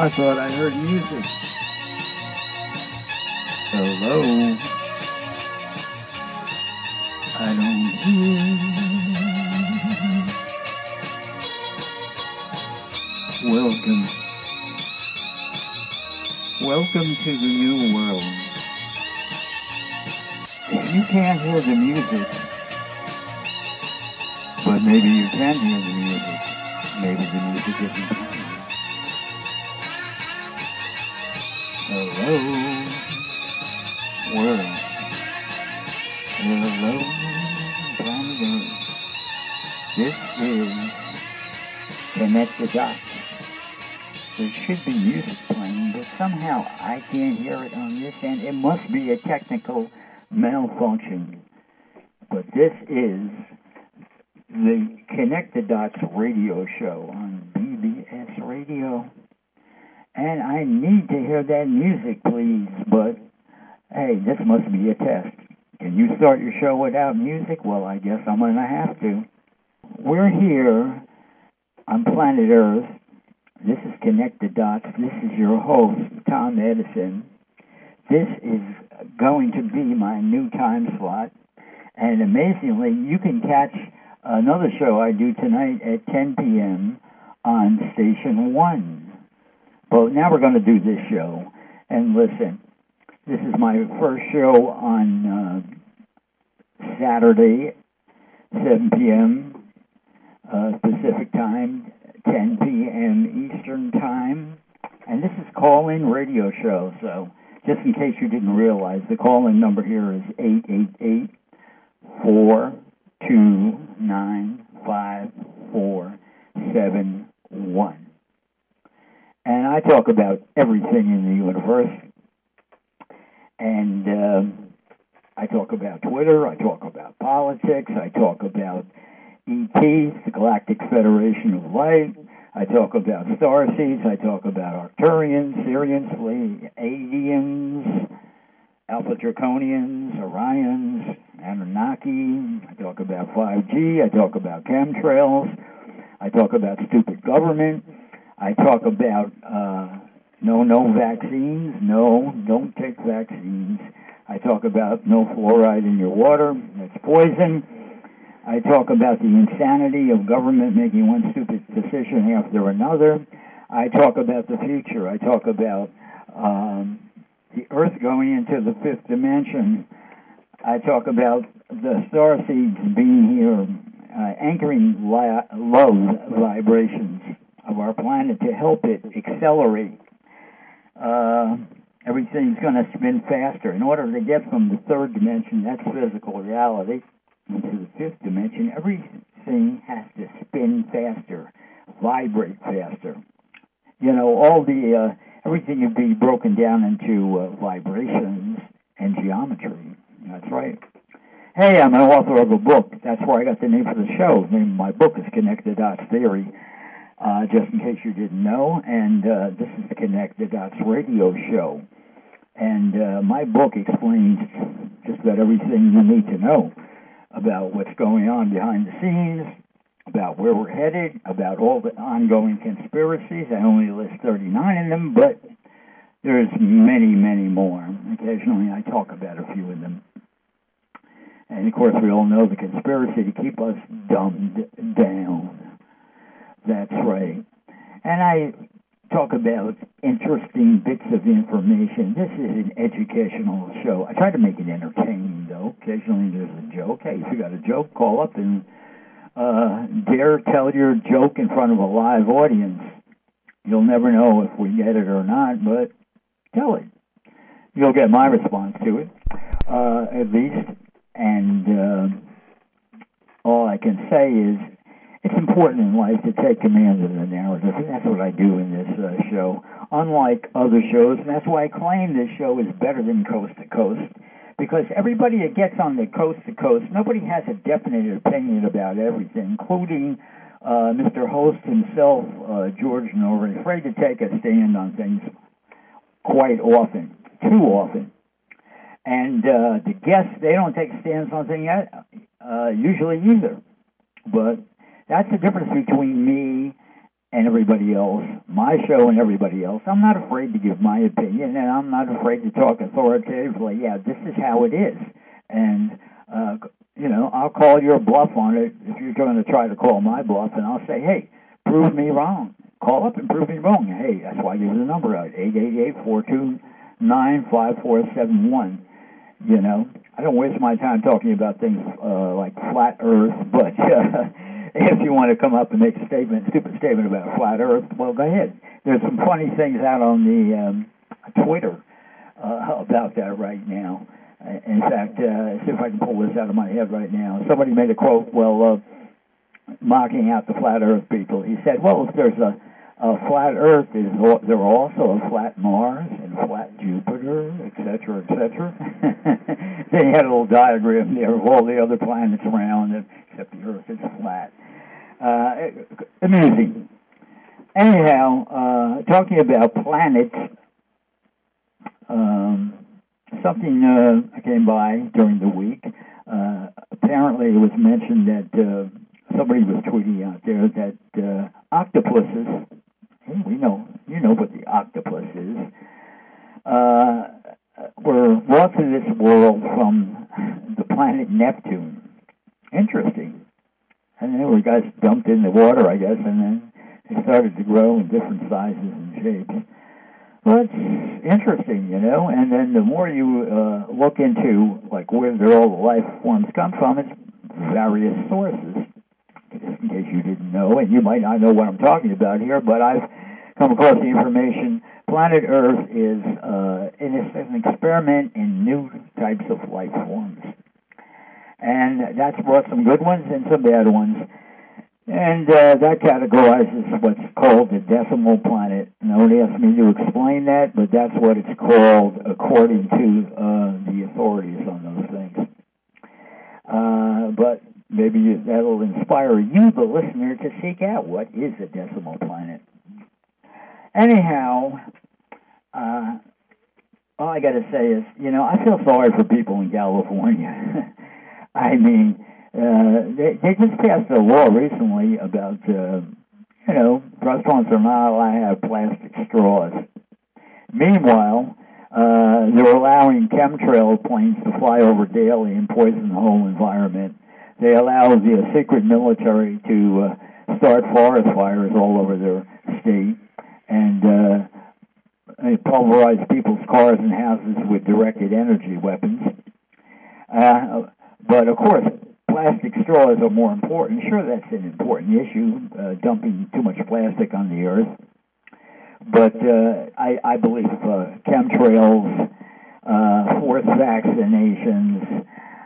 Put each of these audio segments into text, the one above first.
I thought I heard music. Hello? I don't hear. Welcome. Welcome to the new world. If you can't hear the music, but maybe you can hear the music, maybe the music isn't playing. Hello, world. Hello, planet Earth. This is Connect the Dots. There should be music playing, but somehow I can't hear it on this end. It must be a technical malfunction. But this is the Connect the Dots radio show on BBS Radio. And I need to hear that music, please. But, hey, this must be a test. Can you start your show without music? Well, I guess I'm going to have to. We're here on planet Earth. This is Connect the Dots. This is your host, Tom Edison. This is going to be my new time slot. And amazingly, you can catch another show I do tonight at 10 p.m. on Station 1. But now we're going to do this show. And listen, this is my first show on Saturday, 7 p.m. Pacific Time, 10 p.m. Eastern Time. And this is call-in radio show. So just in case you didn't realize, the call-in number here is 888-429-5471. And I talk about everything in the universe. And I talk about Twitter, I talk about politics, I talk about ET, the Galactic Federation of Light, I talk about starseeds, I talk about Arcturians, Sirians, Pleiadians, Alpha Draconians, Orions, Anunnaki, I talk about 5G, I talk about chemtrails, I talk about stupid government, I talk about no vaccines, no, don't take vaccines. I talk about no fluoride in your water, that's poison. I talk about the insanity of government making one stupid decision after another. I talk about the future. I talk about the Earth going into the fifth dimension. I talk about the starseeds being here, anchoring low vibrations of our planet to help it accelerate. Everything's going to spin faster. In order to get from the third dimension, that's physical reality, into the fifth dimension, everything has to spin faster, vibrate faster. You know, all the everything would be broken down into vibrations and geometry. That's right. Hey, I'm an author of a book. That's where I got the name for the show. The name of my book is Connect the Dots Theory. Just in case you didn't know, and this is the Connect the Dots radio show. And my book explains just about everything you need to know about what's going on behind the scenes, about where we're headed, about all the ongoing conspiracies. I only list 39 of them, but there's many, many more. Occasionally I talk about a few of them. And, of course, we all know the conspiracy to keep us dumbed down. That's right. And I talk about interesting bits of information. This is an educational show. I try to make it entertaining, though. Occasionally there's a joke. Hey, if you got a joke, call up and dare tell your joke in front of a live audience. You'll never know if we get it or not, but tell it. You'll get my response to it, at least. And all I can say is, it's important in life to take command of the narrative, and that's what I do in this show. Unlike other shows, and that's why I claim this show is better than Coast to Coast, because everybody that gets on the Coast to Coast, nobody has a definite opinion about everything, including Mr. Host himself, George Norrie, afraid to take a stand on things quite often, too often. And the guests, they don't take stands on things usually either. But that's the difference between me and everybody else, my show and everybody else. I'm not afraid to give my opinion, and I'm not afraid to talk authoritatively. Yeah, this is how it is. And, I'll call your bluff on it if you're going to try to call my bluff, and I'll say, hey, prove me wrong. Call up and prove me wrong. Hey, that's why I give the number out, 888-429-5471. I don't waste my time talking about things like flat Earth, but if you want to come up and make a stupid statement about flat Earth, well, go ahead. There's some funny things out on the Twitter about that right now. In fact, see if I can pull this out of my head right now. Somebody made a quote, mocking out the flat Earth people. He said, well, if there's a flat Earth, is there also a flat Mars and flat Jupiter, et cetera, et cetera? Then he had a little diagram there of all the other planets around it, except the Earth is flat. Amusing. Anyhow, talking about planets, something I came by during the week. Apparently it was mentioned that somebody was tweeting out there that octopuses, you know what the octopus is, were brought to this world from the planet Neptune. Interesting. And they were guys dumped in the water, I guess, and then they started to grow in different sizes and shapes. Well, it's interesting, and then the more you look into, like, where all the life forms come from, it's various sources, just in case you didn't know, and you might not know what I'm talking about here, but I've come across the information. Planet Earth is an experiment in new types of life forms. And that's brought some good ones and some bad ones. And that categorizes what's called the decimal planet. Nobody asked me to explain that, but that's what it's called according to the authorities on those things. But maybe that'll inspire you, the listener, to seek out what is a decimal planet. Anyhow, all I got to say is, I feel sorry for people in California. I mean, they just passed a law recently about, restaurants are not allowed to have plastic straws. Meanwhile, they're allowing chemtrail planes to fly over daily and poison the whole environment. They allow the secret military to start forest fires all over their state, and they pulverize people's cars and houses with directed energy weapons. But, of course, plastic straws are more important. Sure, that's an important issue, dumping too much plastic on the earth. But I believe chemtrails, forced vaccinations,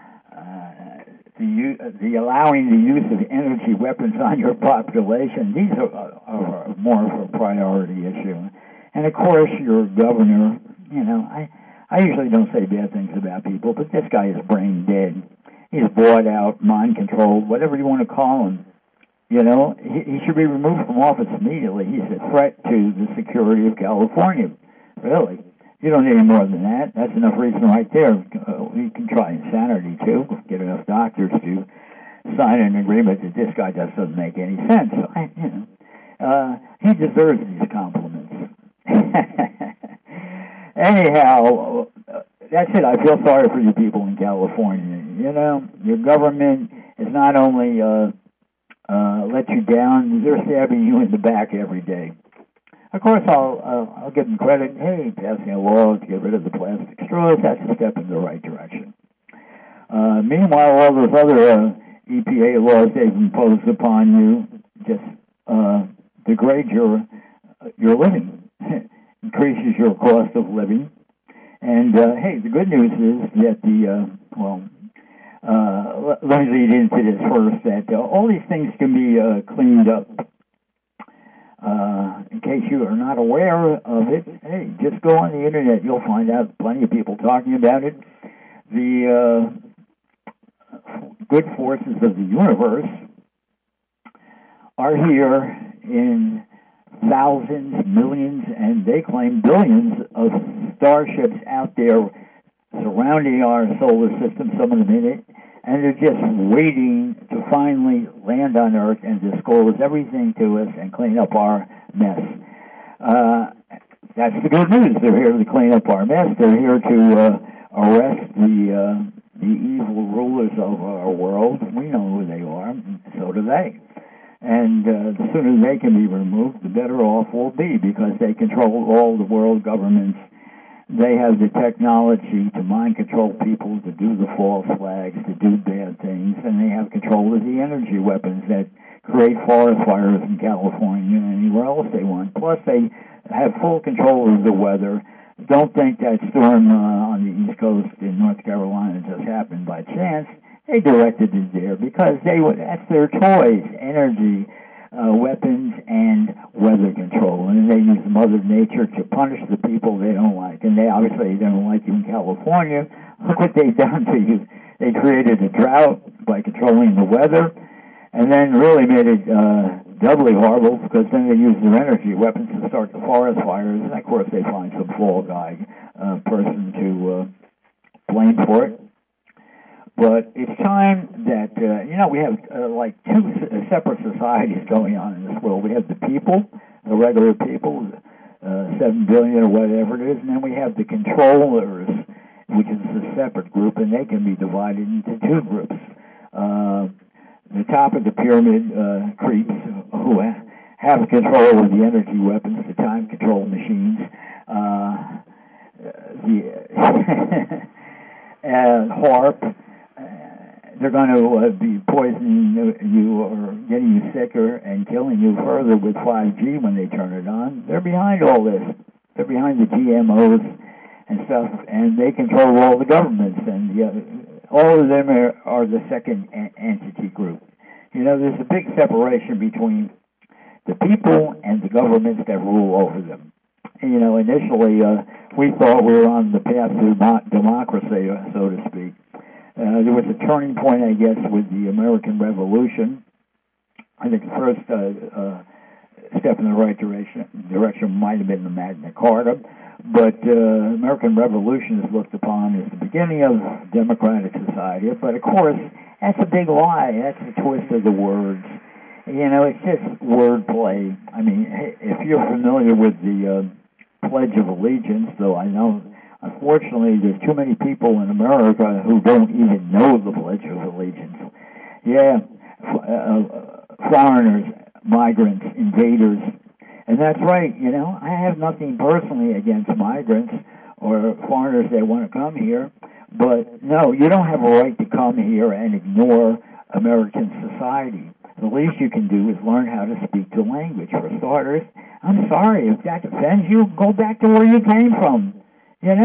the allowing the use of energy weapons on your population, these are more of a priority issue. And, of course, your governor, I usually don't say bad things about people, but this guy is brain dead. He's bought out, mind-controlled, whatever you want to call him. He should be removed from office immediately. He's a threat to the security of California. Really. You don't need any more than that. That's enough reason right there. We can try insanity, too. Get enough doctors to sign an agreement that this guy just doesn't make any sense. He deserves these compliments. Anyhow, that's it. I feel sorry for you people in California. Your government is not only let you down, they're stabbing you in the back every day. Of course, I'll give them credit. Hey, passing a law to get rid of the plastic straws, that's a step in the right direction. Meanwhile, all those other EPA laws they've imposed upon you just degrade your living, increases your cost of living. And, hey, the good news is that let me lead into this first, that all these things can be cleaned up. In case you are not aware of it, hey, just go on the Internet. You'll find out plenty of people talking about it. The good forces of the universe are here in thousands, millions, and they claim billions of starships out there surrounding our solar system, some of them in it, and they're just waiting to finally land on Earth and disclose everything to us and clean up our mess. That's the good news. They're here to clean up our mess. They're here to arrest the evil rulers of our world. We know who they are, and so do they. And the sooner they can be removed, the better off we'll be, because they control all the world governments. They have the technology to mind control people, to do the false flags, to do bad things, and they have control of the energy weapons that create forest fires in California and anywhere else they want. Plus, they have full control of the weather. Don't think that storm on the East Coast in North Carolina just happened by chance. They directed it there because that's their toys, energy, weapons, and weather control. And they use Mother Nature to punish the people they don't like. And they obviously don't like you in California. Look what they've done to you. They created a drought by controlling the weather, and then really made it doubly horrible because then they use their energy weapons to start the forest fires. And, of course, they find some fall guy person to blame for it. But it's time that, we have like two separate societies going on in this world. We have the people, the regular people, 7 billion or whatever it is, and then we have the controllers, which is a separate group, and they can be divided into two groups. The top of the pyramid creeps who have control of the energy weapons, the time control machines, HAARP. They're going to be poisoning you or getting you sicker and killing you further with 5G when they turn it on. They're behind all this. They're behind the GMOs and stuff, and they control all the governments, and all of them are the second entity group. There's a big separation between the people and the governments that rule over them. Initially, we thought we were on the path to democracy, so to speak. There was a turning point, I guess, with the American Revolution. I think the first step in the right direction might have been the Magna Carta, but American Revolution is looked upon as the beginning of democratic society. But, of course, that's a big lie. That's a twist of the words. It's just wordplay. I mean, if you're familiar with the Pledge of Allegiance, though I know, unfortunately, there's too many people in America who don't even know the Pledge of Allegiance. Yeah, foreigners, migrants, invaders. And that's right, I have nothing personally against migrants or foreigners that want to come here. But, no, you don't have a right to come here and ignore American society. The least you can do is learn how to speak the language. For starters, I'm sorry, if that offends you, go back to where you came from. You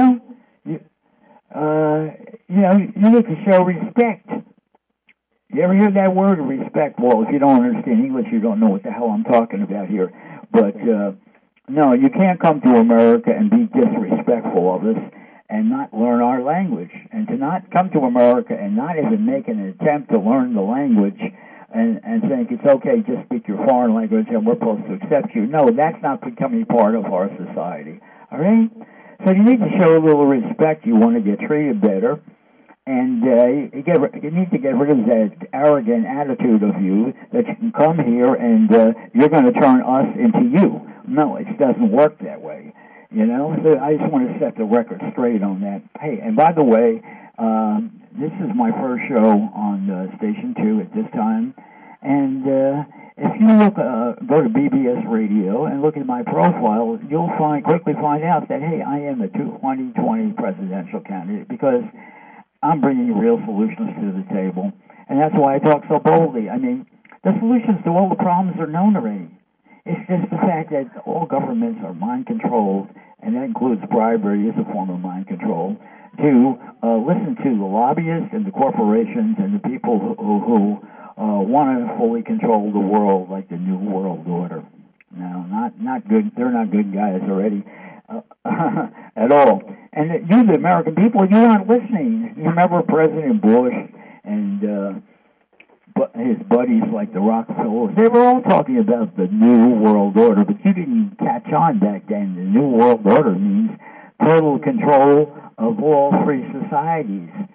need to show respect. You ever hear that word, respect? Well, if you don't understand English, you don't know what the hell I'm talking about here. But, no, you can't come to America and be disrespectful of us and not learn our language. And to not come to America and not even make an attempt to learn the language and think it's okay, just speak your foreign language and we're supposed to accept you. No, that's not becoming part of our society. All right? So you need to show a little respect. You want to get treated better. And you need to get rid of that arrogant attitude of you that you can come here and you're going to turn us into you. No, it doesn't work that way. So I just want to set the record straight on that. Hey, and by the way, this is my first show on Station 2 at this time. And if you go to BBS Radio and look at my profile, you'll quickly find out that, hey, I am a 2020 presidential candidate because I'm bringing real solutions to the table. And that's why I talk so boldly. I mean, the solutions to all the problems are known already. It's just the fact that all governments are mind-controlled, and that includes bribery as a form of mind control, to listen to the lobbyists and the corporations and the people who want to fully control the world, like the New World Order. No, not good. They're not good guys already at all. And you, the American people, you aren't listening. You remember President Bush and his buddies like the Rockefellers? They were all talking about the New World Order, but you didn't catch on back then. The New World Order means total control of all free societies.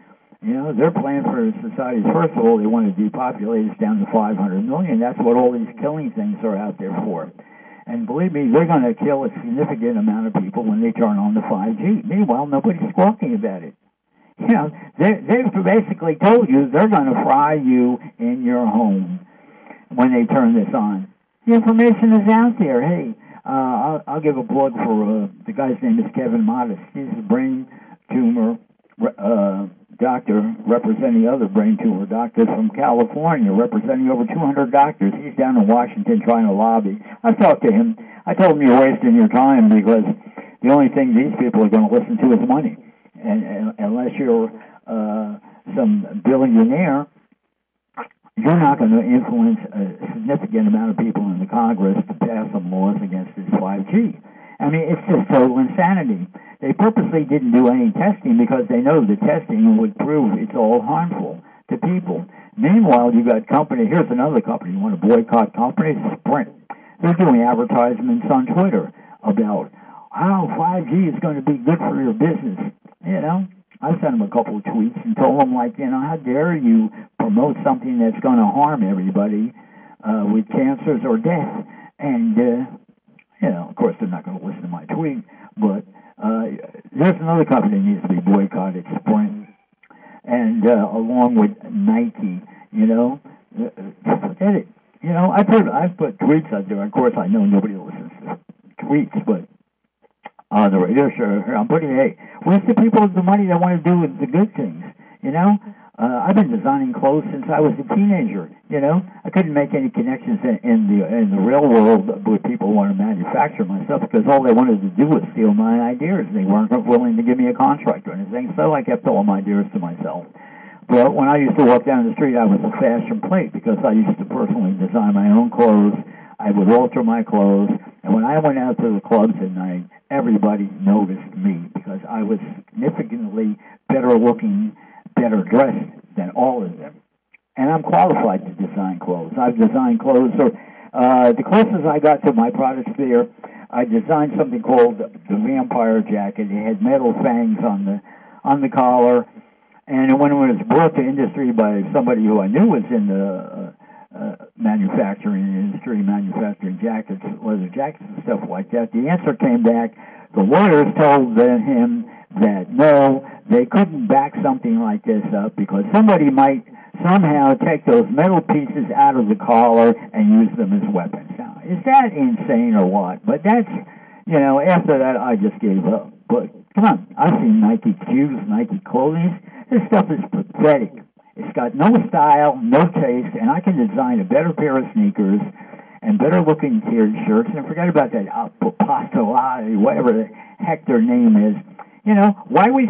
Their plan for society is, first of all, they want to depopulate us down to 500 million. That's what all these killing things are out there for. And believe me, they're going to kill a significant amount of people when they turn on the 5G. Meanwhile, nobody's talking about it. They've basically told you they're going to fry you in your home when they turn this on. The information is out there. Hey, I'll give a plug for the guy's name is Kevin Modest. He's a brain tumor doctor representing other brain tumor doctors from California, representing over 200 doctors. He's down in Washington trying to lobby. I've talked to him. I told him you're wasting your time because the only thing these people are going to listen to is money. And unless you're some billionaire, you're not going to influence a significant amount of people in the Congress to pass some laws against this 5G. I mean, it's just total insanity. They purposely didn't do any testing because they know the testing would prove it's all harmful to people. Meanwhile, you got company. Here's another company. You want to boycott companies? Sprint. They're doing advertisements on Twitter about how 5G is going to be good for your business. I sent them a couple of tweets and told them, how dare you promote something that's going to harm everybody with cancers or death? And, of course, they're not going to listen to my tweet, but there's another company that needs to be boycotted, Sprint, and along with Nike, forget it. I've put tweets out there. Of course, I know nobody listens to tweets, but on the radio show, I'm putting, hey, where's the people with the money that want to do the good things, I've been designing clothes since I was a teenager, I couldn't make any connections in the real world with people who want to manufacture my stuff because all they wanted to do was steal my ideas. They weren't willing to give me a contract or anything, so I kept all my ideas to myself. But when I used to walk down the street, I was a fashion plate because I used to personally design my own clothes. I would alter my clothes, and when I went out to the clubs at night, everybody noticed me because I was significantly better looking, better dressed than all of them. And I'm qualified to design clothes. I've designed clothes. So the closest I got to my products there, I designed something called the Vampire Jacket. It had metal fangs on the collar. And when it was brought to industry by somebody who I knew was in the manufacturing industry, manufacturing jackets, leather jackets and stuff like that, the answer came back. The lawyers told him that no, they couldn't back something like this up because somebody might somehow take those metal pieces out of the collar and use them as weapons. Now, is that insane or what? But that's, after that I just gave up. But come on, I've seen Nike shoes, Nike clothing. This stuff is pathetic. It's got no style, no taste, and I can design a better pair of sneakers and better looking t-shirts. And forget about that Apostolati, whatever the heck their name is. Why are we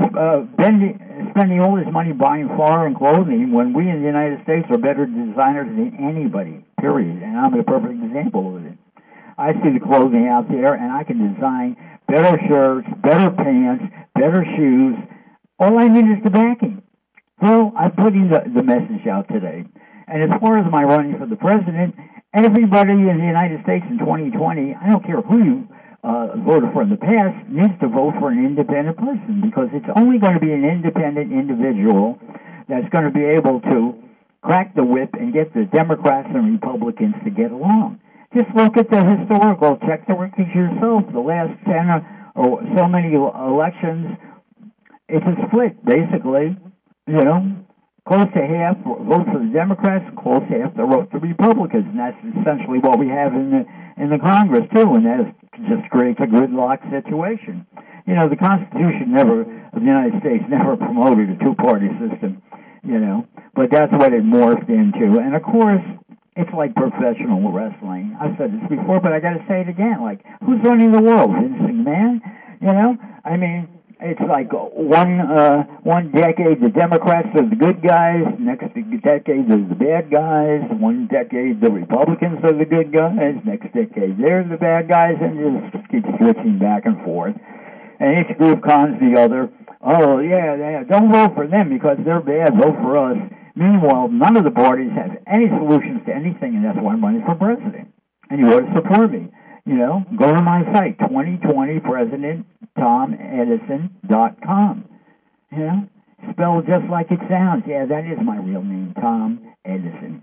spending all this money buying foreign clothing when we in the United States are better designers than anybody, period? And I'm a perfect example of it. I see the clothing out there, and I can design better shirts, better pants, better shoes. All I need is the backing. So I'm putting the message out today. And as far as my running for the president, everybody in the United States in 2020, I don't care who you voted for in the past, needs to vote for an independent person because it's only going to be an independent individual that's going to be able to crack the whip and get the Democrats and Republicans to get along. Just look at the historical, check the records yourself. The last 10 or so many elections, it's a split, basically. Close to half vote for the Democrats, close to half vote for the Republicans, and that's essentially what we have in the Congress too, and that just creates a gridlock situation. The Constitution of the United States never promoted a two-party system, but that's what it morphed into. And of course, it's like professional wrestling. I've said this before, but I got to say it again. Like, who's running the world? Vince McMahon? I mean, it's like one decade the Democrats are the good guys, next decade they're the bad guys, one decade the Republicans are the good guys, next decade they're the bad guys, and it just keeps switching back and forth. And each group cons the other. Oh, yeah, don't vote for them because they're bad, vote for us. Meanwhile, none of the parties have any solutions to anything, and that's why I'm running for president. And you ought to support me. Go to my site, 2020presidenttomedison.com. spelled just like it sounds. Yeah, that is my real name, Tom Edison.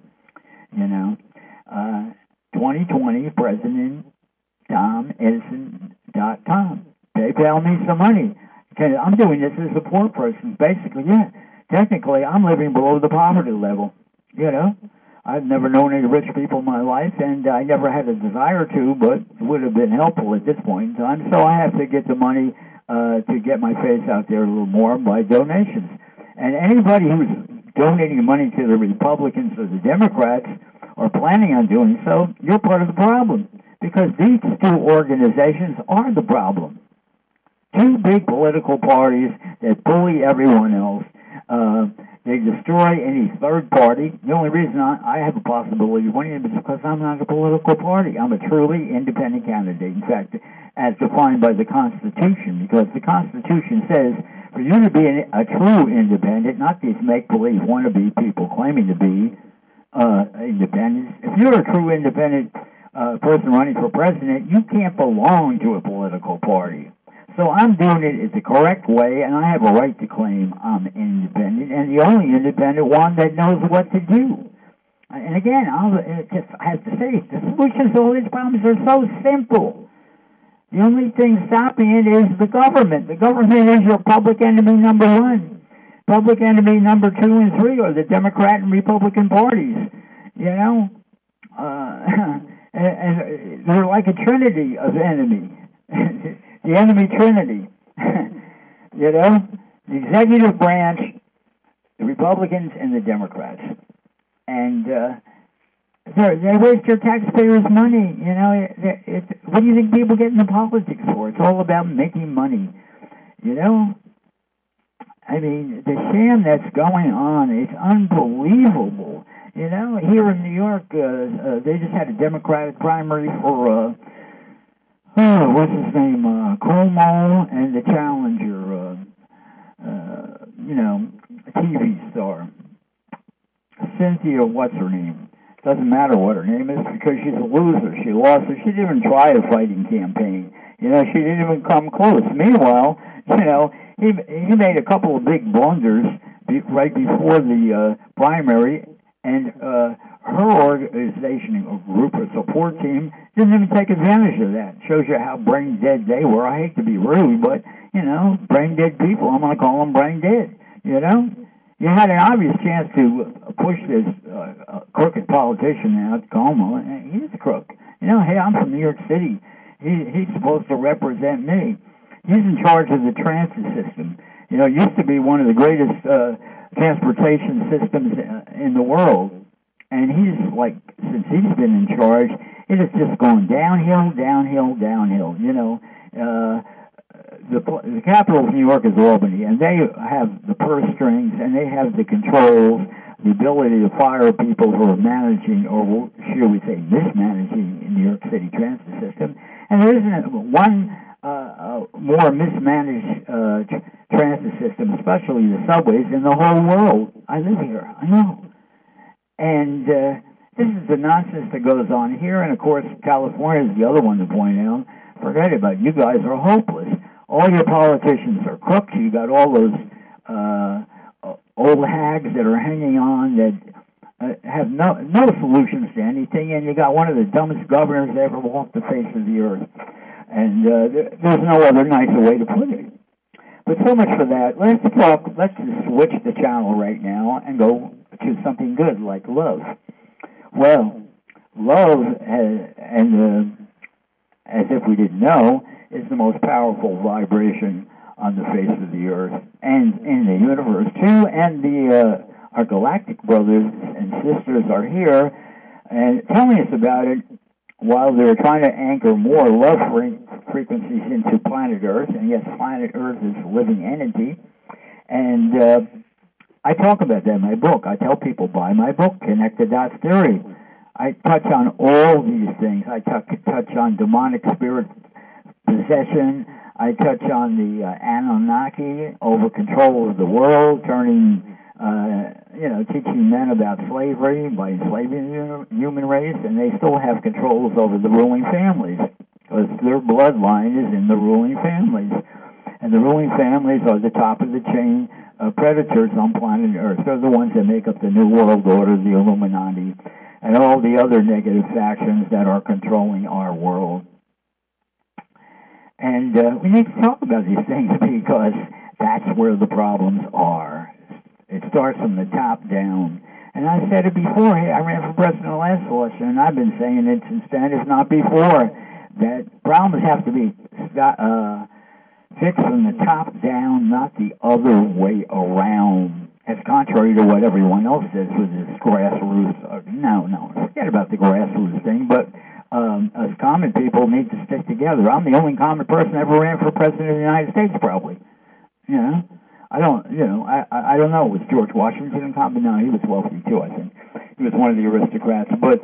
2020 President TomEdison.com. PayPal me some money. Okay, I'm doing this as a poor person. Basically, yeah. Technically, I'm living below the poverty level. I've never known any rich people in my life, and I never had a desire to, but it would have been helpful at this point in time. So I have to get the money to get my face out there a little more by donations. And anybody who's donating money to the Republicans or the Democrats or planning on doing so, you're part of the problem, because these two organizations are the problem. Two big political parties that bully everyone else. They destroy any third party. The only reason I have a possibility of winning is because I'm not a political party. I'm a truly independent candidate. In fact, as defined by the Constitution, because the Constitution says for you to be a true independent, not these make-believe wannabe people claiming to be independent. If you're a true independent person running for president, you can't belong to a political party. So I'm doing it the correct way, and I have a right to claim I'm independent, and the only independent one that knows what to do. And again, I have to say, the solutions to all these problems are so simple. The only thing stopping it is the government. The government is your public enemy number one. Public enemy number 2 and 3 are the Democrat and Republican parties. And they're like a trinity of enemies. The enemy trinity. The executive branch, the Republicans, and the Democrats. And they waste your taxpayers' money. What do you think people get into politics for? It's all about making money. I mean, the sham that's going on is unbelievable. Here in New York, they just had a Democratic primary for what's his name? Cuomo and the challenger, TV star. Cynthia, what's her name? Doesn't matter what her name is because she's a loser. She lost it. She didn't even try a fighting campaign. She didn't even come close. Meanwhile, he made a couple of big blunders right before the primary, and her organization, a group, a support team, didn't even take advantage of that. Shows you how brain dead they were. I hate to be rude, but, brain dead people, I'm going to call them brain dead, You had an obvious chance to push this crooked politician out, Cuomo, and he's a crook. Hey, I'm from New York City. He's supposed to represent me. He's in charge of the transit system. It used to be one of the greatest transportation systems in the world. And he's since he's been in charge, it has just gone downhill. The capital of New York is Albany, and they have the purse strings, and they have the controls, the ability to fire people who are managing, or should we say mismanaging, the New York City transit system. And there isn't one more mismanaged transit system, especially the subways, in the whole world. I live here. I know. And this is the nonsense that goes on here. And, of course, California is the other one to point out. Forget about it. You guys are hopeless. All your politicians are crooks. You got all those old hags that are hanging on that have no solutions to anything. And you got one of the dumbest governors that ever walked the face of the earth. And there's no other nicer way to put it. But so much for that. Let's just switch the channel right now and go to something good like love. Well, love, as if we didn't know, is the most powerful vibration on the face of the earth and in the universe too. And our galactic brothers and sisters are here and telling us about it while they're trying to anchor more love frequencies into planet Earth. And yes, planet Earth is a living entity. And I talk about that in my book. I tell people, buy my book, Connect the Dots Theory. I touch on all these things. I touch on demonic spirit possession. I touch on the Anunnaki over control of the world, teaching men about slavery by enslaving the human race, and they still have controls over the ruling families because their bloodline is in the ruling families. And the ruling families are the top of the chain predators on planet Earth. They're the ones that make up the New World Order, the Illuminati, and all the other negative factions that are controlling our world. And we need to talk about these things because that's where the problems are. It starts from the top down. And I said it before. I ran for president last election, and I've been saying it since then, if not before, that problems have to be fixed from the top down, not the other way around. As contrary to what everyone else says with this grassroots. No, forget about the grassroots thing, but us common people need to stick together. I'm the only common person that ever ran for president of the United States, probably. You know? I don't know. Was George Washington common? No, he was wealthy too, I think. He was one of the aristocrats. But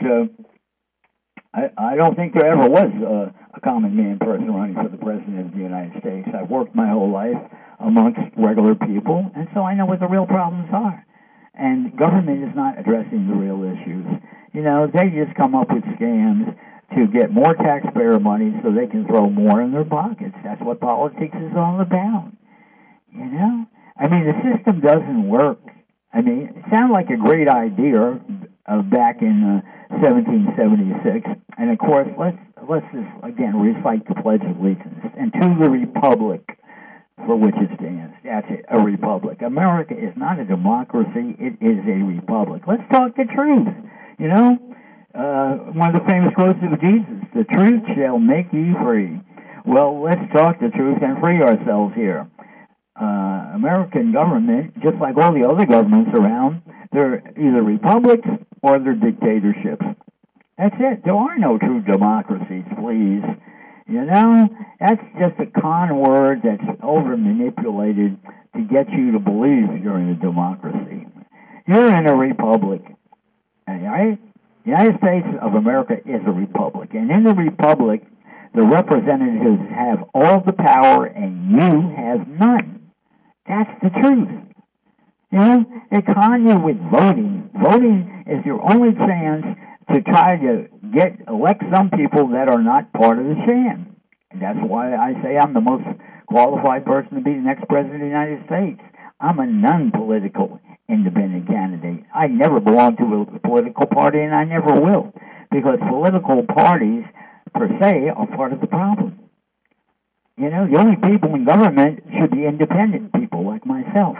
I don't think there ever was a common man person running for the president of the United States. I've worked my whole life amongst regular people, and so I know what the real problems are. And government is not addressing the real issues. You know, they just come up with scams to get more taxpayer money so they can throw more in their pockets. That's what politics is all about. You know? I mean, the system doesn't work. I mean, it sounded like a great idea back in 1776. And, of course, let's just, again, recite the Pledge of Allegiance. And to the Republic for which it stands. That's it, a republic. America is not a democracy. It is a republic. Let's talk the truth. You know, one of the famous quotes of Jesus, the truth shall make you free. Well, let's talk the truth and free ourselves here. American government, just like all the other governments around, they're either republics or they're dictatorships. That's it. There are no true democracies, please. You know, that's just a con word that's over-manipulated to get you to believe you're in a democracy. You're in a republic, all right? The United States of America is a republic, and in the republic, the representatives have all the power and you have none. That's the truth. You know, they con you with voting. Voting is your only chance to try to elect some people that are not part of the sham. And that's why I say I'm the most qualified person to be the next president of the United States. I'm a non-political independent candidate. I never belong to a political party, and I never will, because political parties, per se, are part of the problem. You know, the only people in government should be independent people like myself.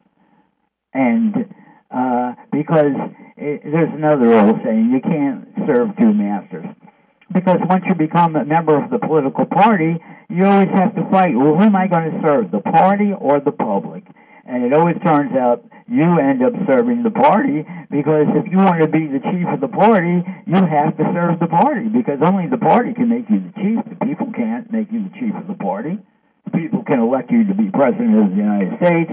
And because there's another old saying, you can't serve two masters. Because once you become a member of the political party, you always have to fight. Well, who am I going to serve, the party or the public? And it always turns out you end up serving the party, because if you want to be the chief of the party, you have to serve the party, because only the party can make you the chief. The people can't make you the chief of the party. The people can elect you to be president of the United States.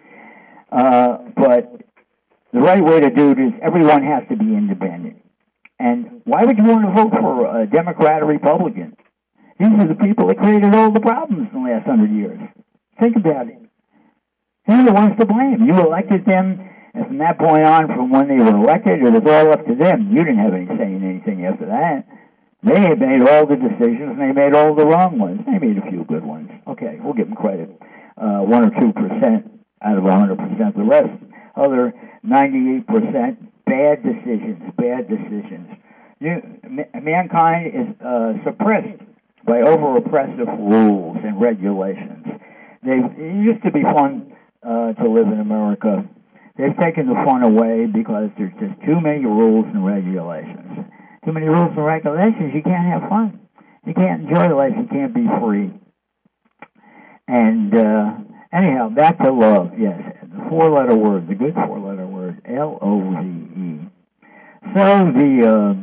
But the right way to do it is everyone has to be independent. And why would you want to vote for a Democrat or Republican? These are the people that created all the problems in the last 100 years. Think about it. Who the ones to blame? You elected them, and from that point on, from when they were elected, it was all up to them. You didn't have any say in anything after that. They had made all the decisions, and they made all the wrong ones. They made a few good ones. Okay, we'll give them credit. 1 or 2% out of 100%. The rest, other 98%, bad decisions. Mankind is suppressed by over-oppressive rules and regulations. It used to be fun to live in America. They've taken the fun away because there's just too many rules and regulations. Too many rules and regulations, you can't have fun. You can't enjoy life. You can't be free. And anyhow, back to love. Yes, the four-letter word, the good four-letter word, L-O-V-E. So the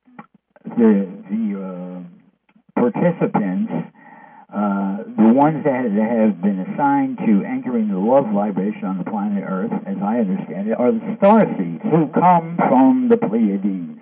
participants, the ones that have been assigned to anchoring the love vibration on the planet Earth, as I understand it, are the starseeds who come from the Pleiades.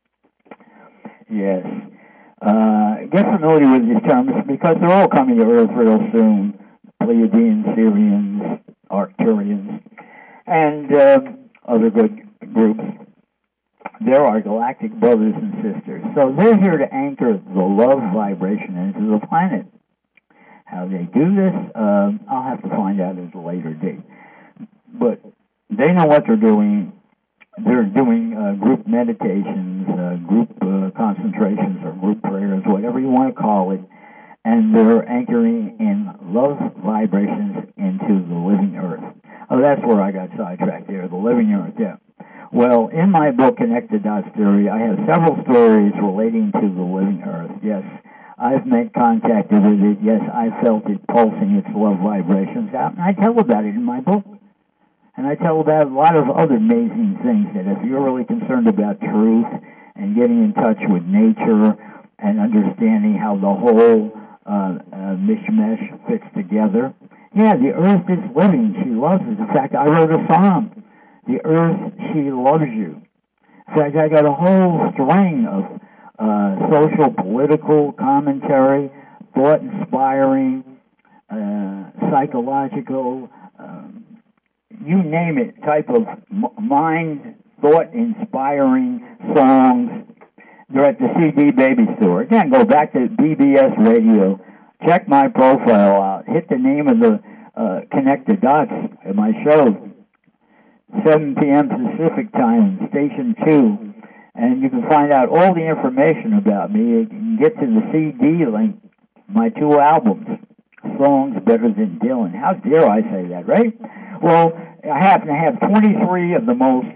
Yes. Get familiar with these terms because they're all coming to Earth real soon. Pleiadians, Sirians, Arcturians, and other good groups. They're our galactic brothers and sisters. So they're here to anchor the love vibration into the planet. How they do this, I'll have to find out at a later date. but they know what they're doing. They're doing group meditations, group concentrations, or group prayers, whatever you want to call it, and they're anchoring in love vibrations into the living earth. Oh, that's where I got sidetracked there, the living earth, yeah. Well, in my book, Connected Dots Theory, I have several stories relating to the living earth. Yes, I've made contact with it. Yes, I felt it pulsing its love vibrations out, and I tell about it in my book. And I tell about a lot of other amazing things that if you're really concerned about truth and getting in touch with nature and understanding how the whole mishmash fits together, yeah, the earth is living. She loves it. In fact, I wrote a song, The Earth, She Loves You. In fact, I got a whole string of social, political commentary, thought-inspiring, psychological, you name it, type of mind, thought-inspiring songs. They're at the CD Baby Store. Again, go back to BBS Radio. Check my profile out. Hit the name of the Connect the Dots at my show, 7 p.m. Pacific Time, Station 2. And you can find out all the information about me. You can get to the CD link, my 2 albums, Songs Better Than Dylan. How dare I say that, right? Well, I happen to have 23 of the most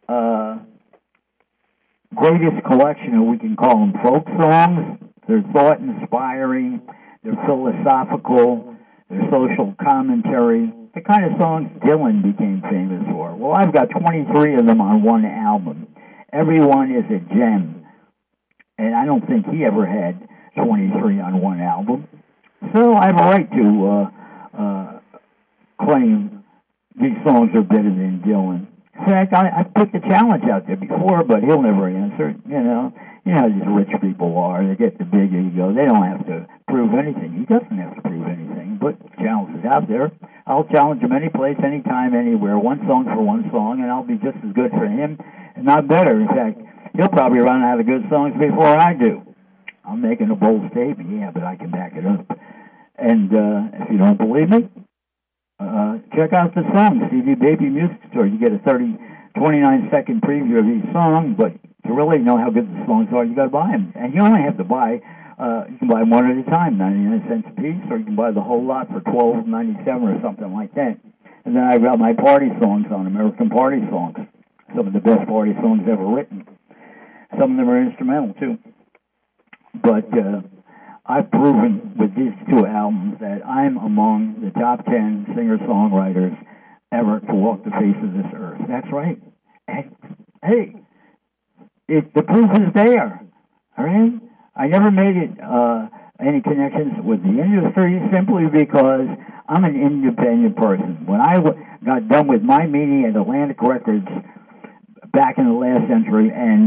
greatest collection of, we can call them folk songs. They're thought-inspiring, they're philosophical, they're social commentary, the kind of songs Dylan became famous for. Well, I've got 23 of them on one album. Every one is a gem, and I don't think he ever had 23 on one album. So I have a right to claim these songs are better than Dylan. In fact, I put the challenge out there before, but he'll never answer it. You know how these rich people are. They get the big ego. They don't have to prove anything. He doesn't have to prove anything, but the challenge is out there. I'll challenge him any place, anytime, anywhere. One song for one song, and I'll be just as good for him, and not better. In fact, he'll probably run out of good songs before I do. I'm making a bold statement, yeah, but I can back it up. And if you don't believe me, check out the song, CD Baby Music Store. You get a 29-second preview of each song, but to really know how good the songs are, you got to buy them. And you only have to buy, you can buy them one at a time, 99 cents a piece, or you can buy the whole lot for $12.97 or something like that. And then I got my party songs on, American Party songs, some of the best party songs ever written. Some of them are instrumental, too. But I've proven with these 2 albums that I'm among the top 10 singer-songwriters ever to walk the face of this earth. That's right. And, hey, the proof is there. All right? I never made it any connections with the industry simply because I'm an independent person. When I got done with my meeting at Atlantic Records back in the last century, and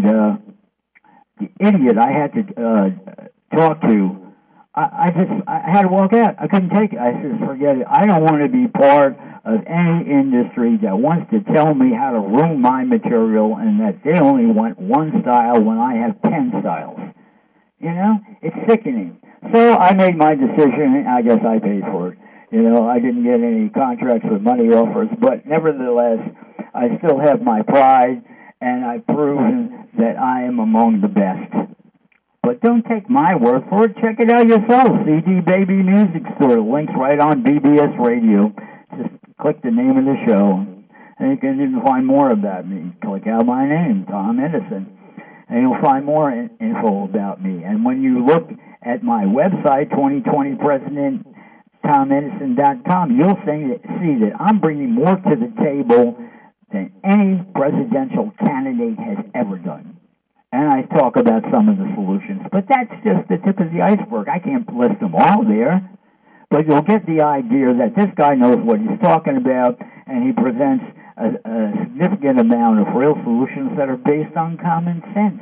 the idiot I had to talk to, I had to walk out. I couldn't take it. I said, forget it. I don't want to be part of any industry that wants to tell me how to ruin my material and that they only want one style when I have 10 styles. You know? It's sickening. So I made my decision, and I guess I paid for it. You know, I didn't get any contracts with money offers, but nevertheless, I still have my pride, and I've proven that I am among the best. But don't take my word for it. Check it out yourself. CD Baby Music Store. Link's right on BBS Radio. Just click the name of the show, and you can even find more about me. Click out my name, Tom Edison, and you'll find more info about me. And when you look at my website, 2020 President, TomEdison.com, you'll see that I'm bringing more to the table than any presidential candidate has ever done. And I talk about some of the solutions. But that's just the tip of the iceberg. I can't list them all there. But you'll get the idea that this guy knows what he's talking about, and he presents a significant amount of real solutions that are based on common sense.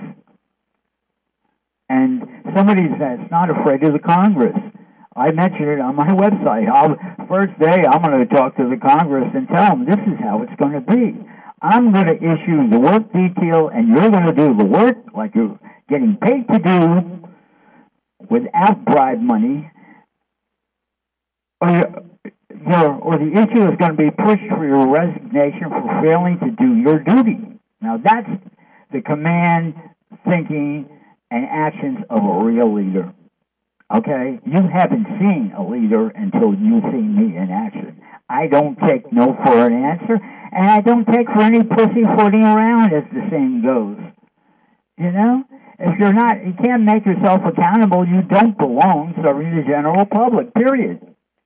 And somebody that's not afraid of the Congress. I mentioned it on my website. First day, I'm going to talk to the Congress and tell them this is how it's going to be. I'm going to issue the work detail, and you're going to do the work like you're getting paid to do without bribe money. Or the issue is going to be pushed for your resignation for failing to do your duty. Now that's the command, thinking, and actions of a real leader. Okay? You haven't seen a leader until you've seen me in action. I don't take no for an answer, and I don't take for any pussyfooting around, as the saying goes. You know? If you can't make yourself accountable, you don't belong serving the general public, period.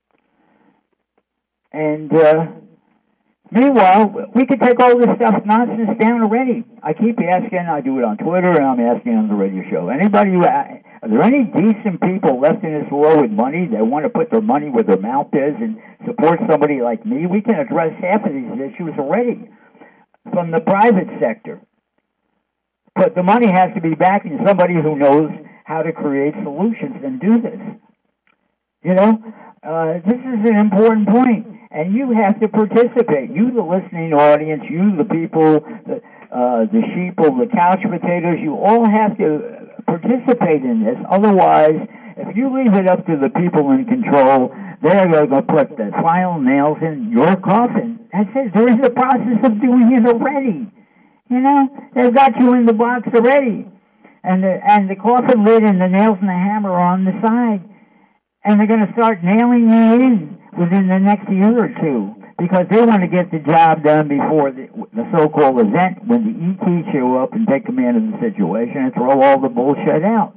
And meanwhile, we could take all this stuff nonsense down already. I keep asking, I do it on Twitter, and I'm asking on the radio show. Are there any decent people left in this world with money that want to put their money where their mouth is and support somebody like me? We can address half of these issues already from the private sector. But the money has to be backing somebody who knows how to create solutions and do this. You know, this is an important point, and you have to participate. You, the listening audience, you, the people, the sheeple, the couch potatoes, you all have to participate in this. Otherwise, if you leave it up to the people in control, they're going to put the final nails in your coffin. That's it. They're in the process of doing it already. You know, they've got you in the box already. And the coffin lid and the nails and the hammer are on the side. And they're going to start nailing you in within the next year or two because they want to get the job done before the so-called event when the ET show up and take command of the situation and throw all the bullshit out.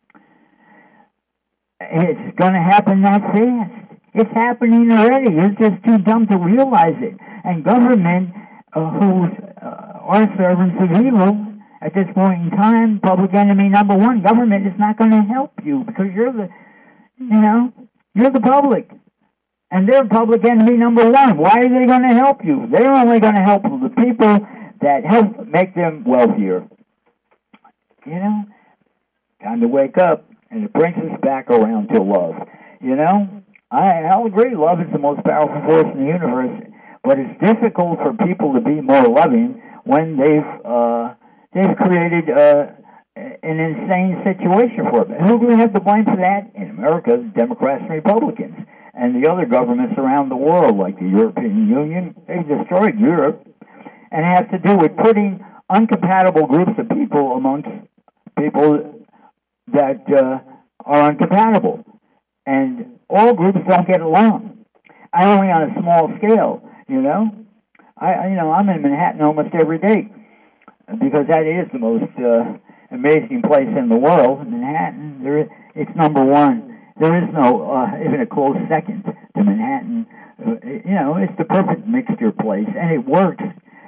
It's going to happen that fast. It's happening already. You're just too dumb to realize it. And government, who's are servants of evil, at this point in time, public enemy number one, government is not going to help you because you're the public. And they're public enemy number one. Why are they going to help you? They're only going to help the people that help make them wealthier. You know? Time to wake up. And it brings us back around to love. You know? I'll agree, love is the most powerful force in the universe, but it's difficult for people to be more loving when they've created an insane situation for them. Who do we have to blame for that? In America, Democrats and Republicans. And the other governments around the world, like the European Union, they've destroyed Europe. And it has to do with putting uncompatible groups of people amongst people that are uncompatible. And all groups don't get along. Only on a small scale, you know. I'm in Manhattan almost every day because that is the most amazing place in the world. Manhattan, it's number one. There is no even a close second to Manhattan. It's the perfect mixture place, and it works.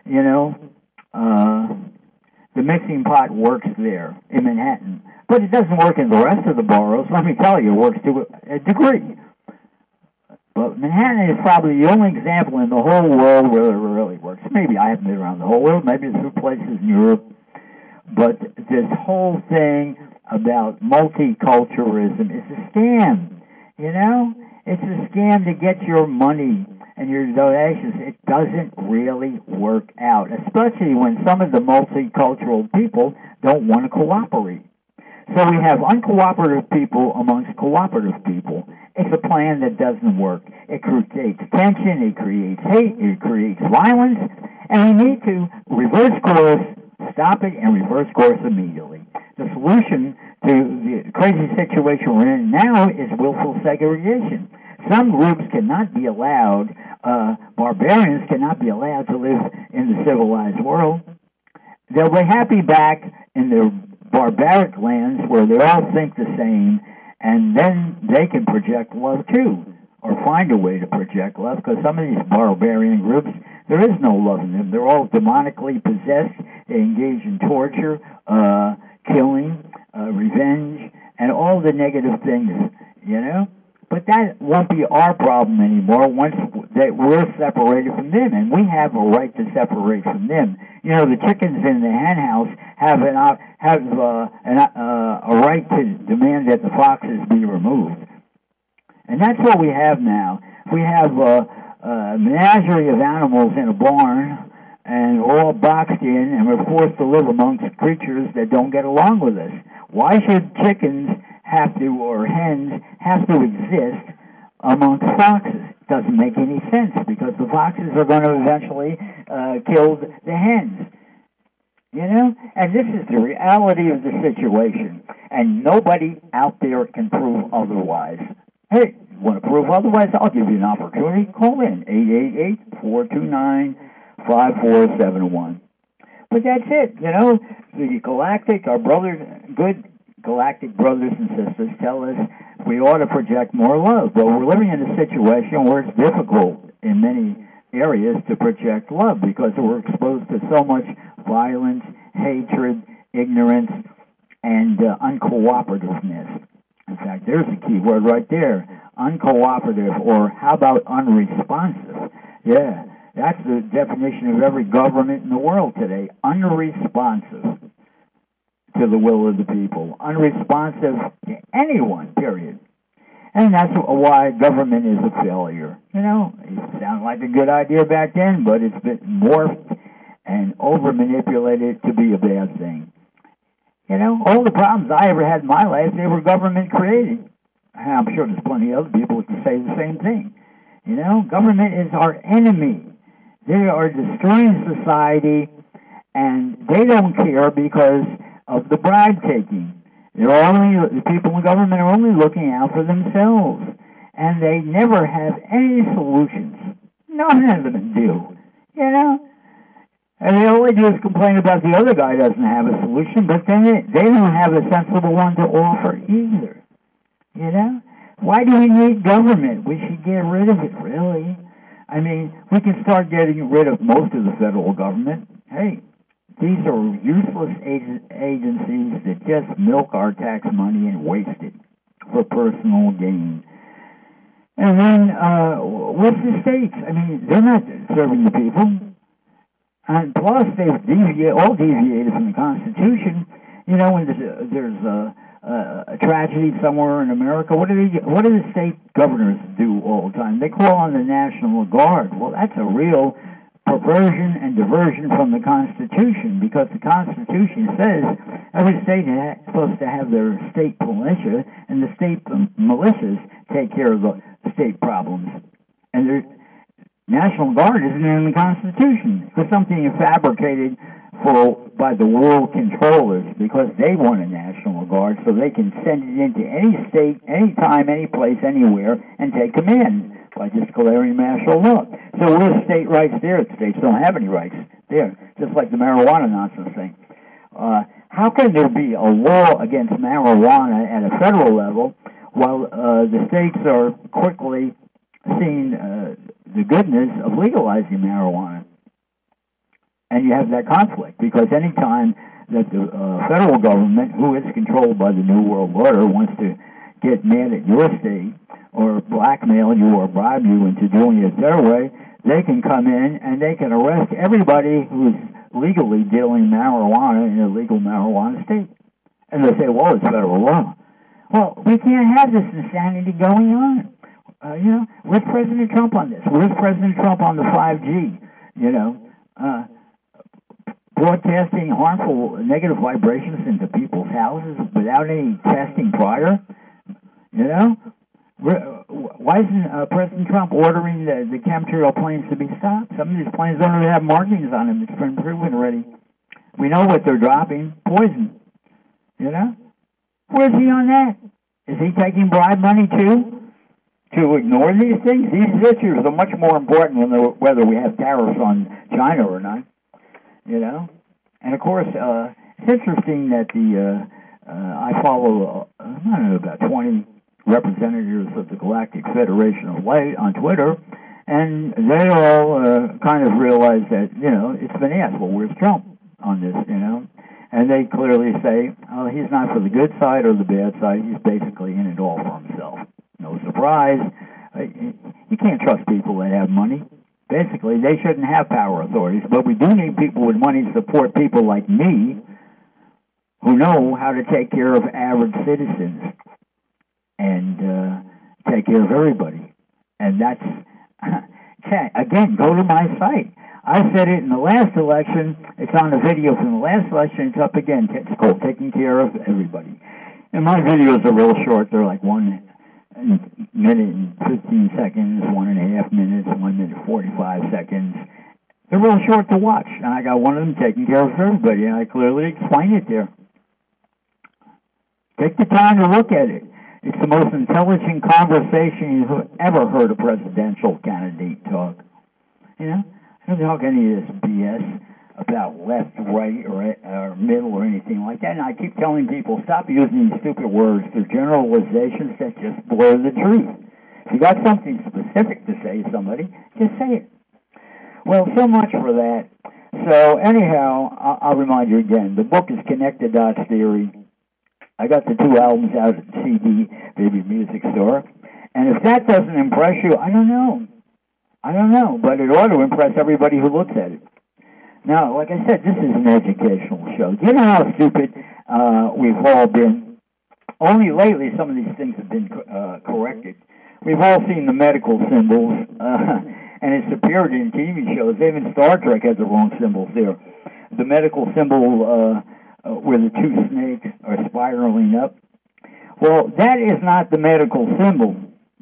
The mixing pot works there in Manhattan, but it doesn't work in the rest of the boroughs. Let me tell you, it works to a degree. But Manhattan is probably the only example in the whole world where it really works. Maybe I haven't been around the whole world. Maybe there's places in Europe. But this whole thing about multiculturalism is a scam. It's a scam to get your money and your donations. It doesn't really work out, especially when some of the multicultural people don't want to cooperate. So we have uncooperative people amongst cooperative people. It's a plan that doesn't work. It creates tension, it creates hate, it creates violence, and we need to reverse course, stop it, and reverse course immediately. The solution to the crazy situation we're in now is willful segregation. Some groups cannot be allowed, barbarians cannot be allowed to live in the civilized world. They'll be happy back in their barbaric lands where they all think the same, and then they can project love too, or find a way to project love, because some of these barbarian groups, there is no love in them. They're all demonically possessed. They engage in torture, killing, revenge, and all the negative things, But that won't be our problem anymore once we're separated from them, and we have a right to separate from them. The chickens in the hen house have a right to demand that the foxes be removed. And that's what we have now. We have a menagerie of animals in a barn, and we're all boxed in, and we're forced to live amongst creatures that don't get along with us. Why should chickens or hens have to exist amongst foxes? doesn't make any sense because the foxes are going to eventually kill the hens. You know? And this is the reality of the situation. And nobody out there can prove otherwise. Hey, you want to prove otherwise? I'll give you an opportunity. Call in 888-429-5471. But that's it, you know. The galactic, our brothers, good galactic brothers and sisters tell us we ought to project more love. But we're living in a situation where it's difficult in many areas to project love because we're exposed to so much violence, hatred, ignorance, and uncooperativeness. In fact, there's a key word right there, uncooperative, or how about unresponsive? Yeah, that's the definition of every government in the world today, unresponsive to the will of the people, unresponsive to anyone, period. And that's why government is a failure. You know, it sounded like a good idea back then, but it's been morphed and over-manipulated to be a bad thing. You know, all the problems I ever had in my life, they were government-created. I'm sure there's plenty of other people who can say the same thing. You know, government is our enemy. They are destroying society, and they don't care because of the bribe-taking. The people in government are only looking out for themselves, and they never have any solutions. None of them do, you know. And all they do is complain about the other guy doesn't have a solution, but then they don't have a sensible one to offer either, you know. Why do we need government? We should get rid of it, really. I mean, we can start getting rid of most of the federal government. Hey, these are useless agencies that just milk our tax money and waste it for personal gain. And then, what's the states? I mean, they're not serving the people. And plus, they've deviated from the Constitution. You know, when there's a tragedy somewhere in America, what do the state governors do all the time? They call on the National Guard. Well, that's a real perversion and diversion from the Constitution, because the Constitution says every state is supposed to have their state militia, and the state militias take care of the state problems. And the National Guard isn't in the Constitution. It's something fabricated by the world controllers because they want a National Guard so they can send it into any state, anytime, any place, anywhere, and take command by just declaring martial law. So where's state rights there? The states don't have any rights there, just like the marijuana nonsense thing. How can there be a law against marijuana at a federal level while the states are quickly seeing the goodness of legalizing marijuana? And you have that conflict, because any time that the federal government, who is controlled by the New World Order, wants to get mad at your state or blackmail you or bribe you into doing it their way, they can come in and they can arrest everybody who's legally dealing marijuana in a legal marijuana state. And they say, well, it's federal law. Well, we can't have this insanity going on. You know, where's President Trump on this? Where's President Trump on the 5G? You know, broadcasting harmful negative vibrations into people's houses without any testing prior? You know? Why isn't President Trump ordering the chemtrail planes to be stopped? Some of these planes don't even have markings on them. It's been proven already. We know what they're dropping. Poison. You know? Where's he on that? Is he taking bribe money too? To ignore these things? These issues are much more important than whether we have tariffs on China or not. You know? And of course, it's interesting that I follow, I don't know, about 20 representatives of the Galactic Federation of Light on Twitter, and they all kind of realize that, you know, it's been asked, well, where's Trump on this, you know? And they clearly say, oh, he's not for the good side or the bad side. He's basically in it all for himself. No surprise. You can't trust people that have money. Basically, they shouldn't have power authorities, but we do need people with money to support people like me who know how to take care of average citizens and take care of everybody. And that's, again, go to my site. I said it in the last election. It's on the video from the last election. It's up again. It's called Taking Care of Everybody. And my videos are real short. They're like 1 minute and 15 seconds, 1.5 minutes, 1 minute 45 seconds. They're real short to watch, and I got one of them taking care of everybody, and I clearly explain it there. Take the time to look at it. It's the most intelligent conversation you've ever heard a presidential candidate talk. You know, I don't talk any of this BS about left, right, or middle, or anything like that. And I keep telling people, stop using these stupid words. They're generalizations that just blur the truth. If you got something specific to say to somebody, just say it. Well, so much for that. So anyhow, I'll remind you again. The book is Connect the Dots Theory. I got the 2 albums out at the CD Baby Music Store. And if that doesn't impress you, I don't know. But it ought to impress everybody who looks at it. Now, like I said, this is an educational show. Do you know how stupid we've all been? Only lately some of these things have been corrected. We've all seen the medical symbols, and it's appeared in TV shows. Even Star Trek has the wrong symbols there. The medical symbol where the 2 snakes are spiraling up. Well, that is not the medical symbol.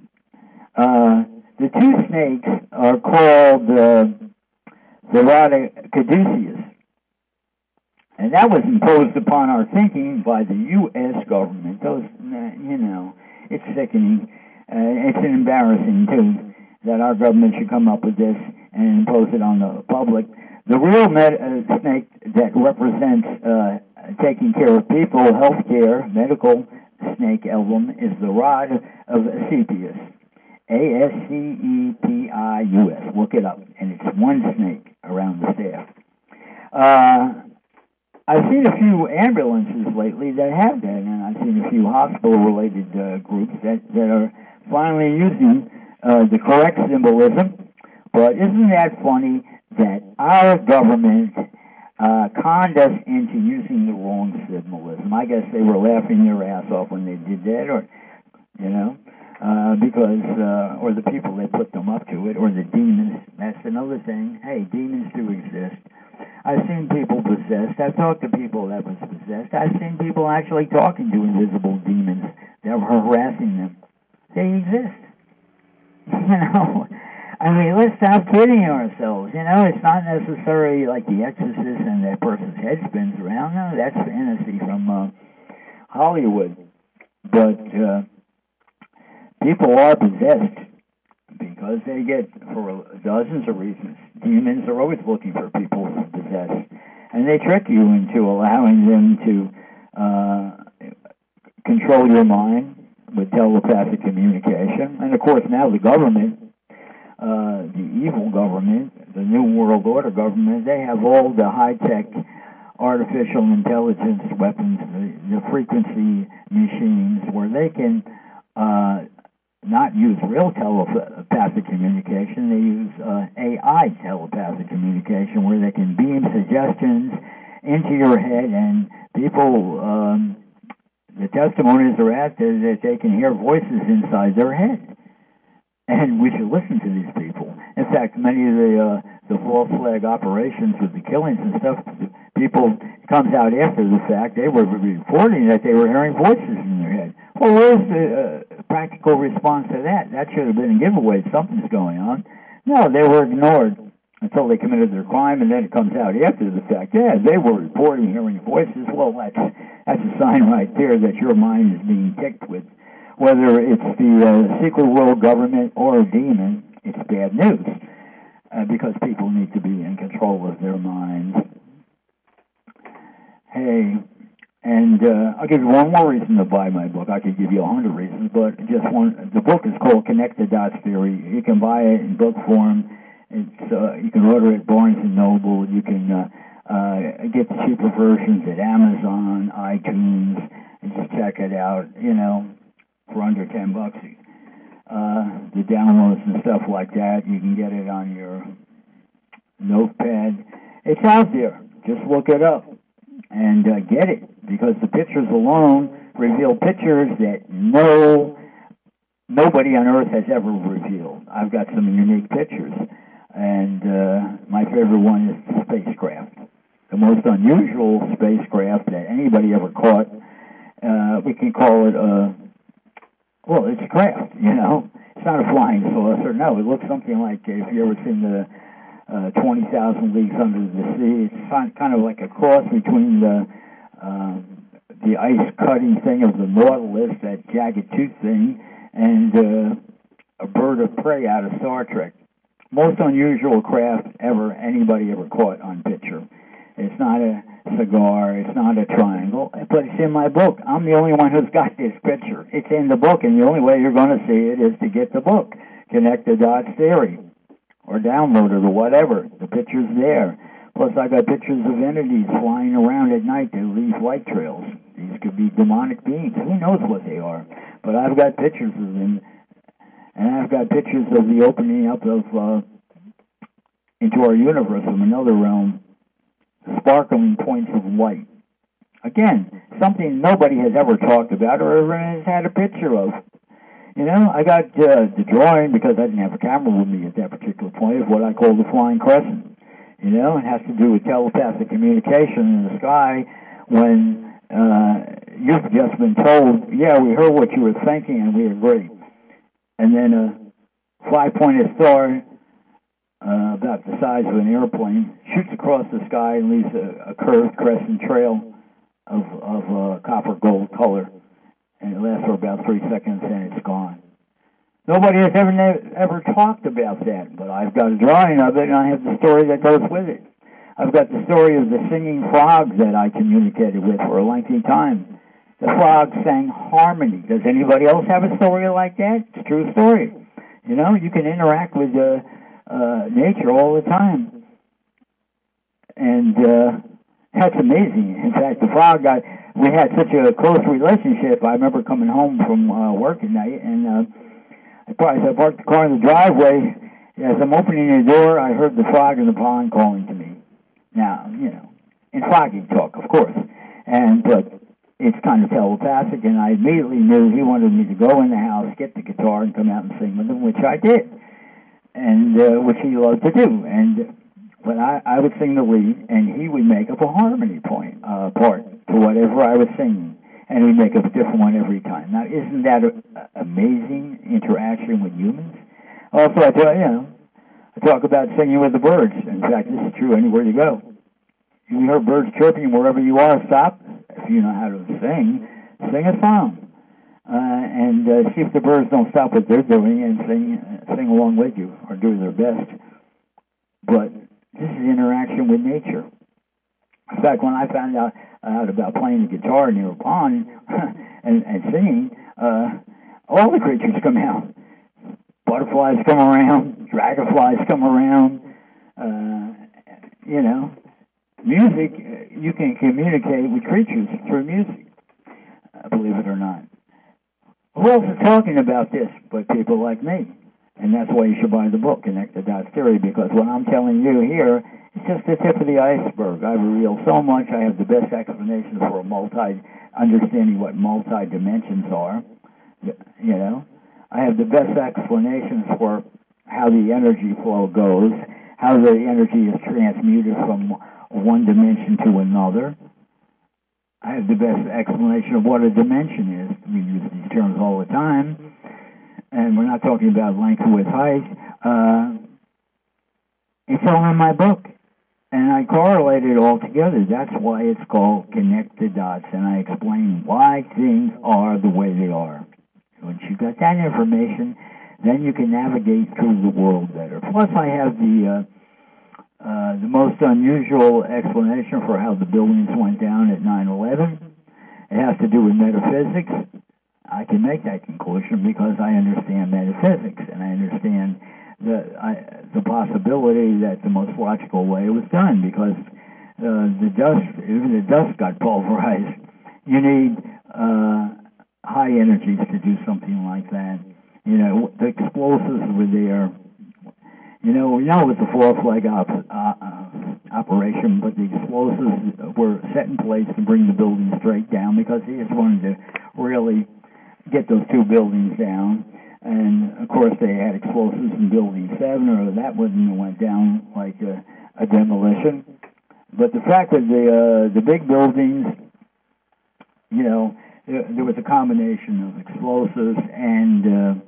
The 2 snakes are called the rod of Caduceus. And that was imposed upon our thinking by the U.S. government. Those, it's sickening. It's embarrassing, too, that our government should come up with this and impose it on the public. The real snake that represents taking care of people, health care, medical snake emblem is the rod of Asclepius. Asclepius. Look it up. And it's 1 snake around the staff. I've seen a few ambulances lately that have that, and I've seen a few hospital-related groups that are finally using the correct symbolism. But isn't that funny that our government conned us into using the wrong symbolism? I guess they were laughing their ass off when they did that, or, because, or the people that put them up to it, or the demons. That's another thing. Hey, demons do exist. I've seen people possessed. I've talked to people that was possessed. I've seen people actually talking to invisible demons that were harassing them. They exist. Let's stop kidding ourselves. It's not necessarily like The Exorcist and that person's head spins around. No, that's fantasy from Hollywood. But people are possessed because they get, for dozens of reasons, demons are always looking for people who are possessed. And they trick you into allowing them to control your mind with telepathic communication. And, of course, now the government, the evil government, the New World Order government, they have all the high-tech artificial intelligence weapons, the frequency machines, where they can not use real telepathic communication. They use AI telepathic communication, where they can beam suggestions into your head, and people, the testimonies are at that they can hear voices inside their head. And we should listen to these people. In fact, many of the false flag operations with the killings and stuff, people, it comes out after the fact, they were reporting that they were hearing voices in their head. Well, where's the practical response to that? That should have been a giveaway. Something's going on. No, they were ignored until they committed their crime, and then it comes out after the fact. Yeah, they were reporting hearing voices. Well, that's a sign right there that your mind is being ticked with. Whether it's the secret world government or a demon, it's bad news because people need to be in control of their minds. Hey, and I'll give you one more reason to buy my book. I could give you 100 reasons, but just one. The book is called Connect the Dots Theory. You can buy it in book form. It's you can order it at Barnes & Noble. You can get the cheaper versions at Amazon, iTunes, and just check it out, for under $10. The downloads and stuff like that, you can get it on your notepad. It's out there. Just look it up and get it, because the pictures alone reveal pictures that nobody on Earth has ever revealed. I've got some unique pictures, and my favorite one is the spacecraft. The most unusual spacecraft that anybody ever caught. We can call it Well, it's a craft, you know. It's not a flying saucer. No, it looks something like, if you ever seen the 20,000 Leagues Under the Sea, it's kind of like a cross between the ice-cutting thing of the Nautilus, that jagged tooth thing, and a bird of prey out of Star Trek. Most unusual craft anybody ever caught on picture. It's not a cigar, it's not a triangle, but it's in my book. I'm the only one who's got this picture. It's in the book, and the only way you're going to see it is to get the book, Connect the Dots Theory, or download it or whatever. The picture's there. Plus, I got pictures of entities flying around at night that leave light trails. These could be demonic beings. Who knows what they are? But I've got pictures of them, and I've got pictures of the opening up of into our universe from another realm, sparkling points of light. Again, something nobody has ever talked about or ever has had a picture of. You know, I got the drawing, because I didn't have a camera with me at that particular point, of what I call the flying crescent. You know, it has to do with telepathic communication in the sky when you've just been told, yeah, we heard what you were thinking and we agree. And then a five-pointed star about the size of an airplane shoots across the sky and leaves a curved crescent trail of copper gold color. And it lasts for about 3 seconds and it's gone. Nobody has ever talked about that, but I've got a drawing of it and I have the story that goes with it. I've got the story of the singing frogs that I communicated with for a lengthy time. The frogs sang harmony. Does anybody else have a story like that? It's a true story. You know, you can interact with nature all the time. And that's amazing. In fact, the frog we had such a close relationship. I remember coming home from work at night, and I parked the car in the driveway. As I'm opening the door, I heard the frog in the pond calling to me. Now, you know, in froggy talk, of course. But it's kind of telepathic, and I immediately knew he wanted me to go in the house, get the guitar, and come out and sing with him, which I did, and which he loved to do. But I would sing the lead, and he would make up a harmony part to whatever I was singing, and he'd make up a different one every time. Now, isn't that an amazing interaction with humans? Also, I talk about singing with the birds. In fact, this is true anywhere you go. If you hear birds chirping wherever you are, stop. If you know how to sing a song. And see if the birds don't stop what they're doing and sing along with you, or do their best. But this is interaction with nature. In fact, when I found out about playing the guitar near a pond and singing, all the creatures come out. Butterflies come around, dragonflies come around. Music, you can communicate with creatures through music, believe it or not. Who else is talking about this but people like me? And that's why you should buy the book, Connect the Dots Theory, because what I'm telling you here is just the tip of the iceberg. I reveal so much. I have the best explanations for understanding what multi-dimensions are. You know, I have the best explanations for how the energy flow goes, how the energy is transmuted from one dimension to another. I have the best explanation of what a dimension is. We use these terms all the time. And we're not talking about length, width, height. It's all in my book. And I correlate it all together. That's why it's called Connect the Dots. And I explain why things are the way they are. Once you've got that information, then you can navigate through the world better. Plus, I have the most unusual explanation for how the buildings went down at 9/11. It has to do with metaphysics. I can make that conclusion because I understand metaphysics, and I understand the possibility that the most logical way was done, because even the dust got pulverized. You need high energies to do something like that. You know, the explosives were there. You know, we know it's a false flag operation, but the explosives were set in place to bring the building straight down, because he just wanted to really get those two buildings down. And of course they had explosives in building 7, or that wouldn't have went down like a demolition. But the fact that the big buildings, you know, there was a combination of explosives and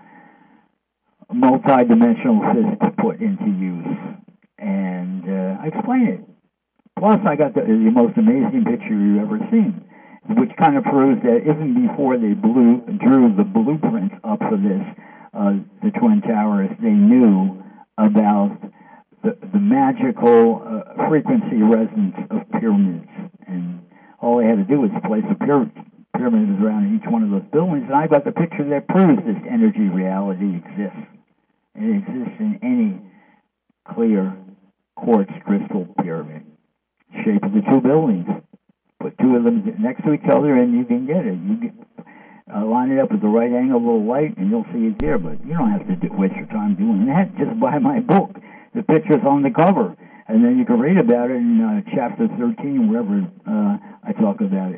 multi-dimensional physics put into use. And I explain it. Plus, I got the most amazing picture you've ever seen, which kind of proves that even before they drew the blueprints up for this, the Twin Towers, they knew about the magical frequency resonance of pyramids. And all they had to do was place a pyramids around each one of those buildings, and I've got the picture that proves this energy reality exists. It exists in any clear quartz crystal pyramid. Shape of the two buildings. Put two of them next to each other and you can get it. You line it up with the right angle of light and you'll see it there, but you don't have to waste your time doing that. Just buy my book. The picture's on the cover, and then you can read about it in chapter 13, wherever I talk about it.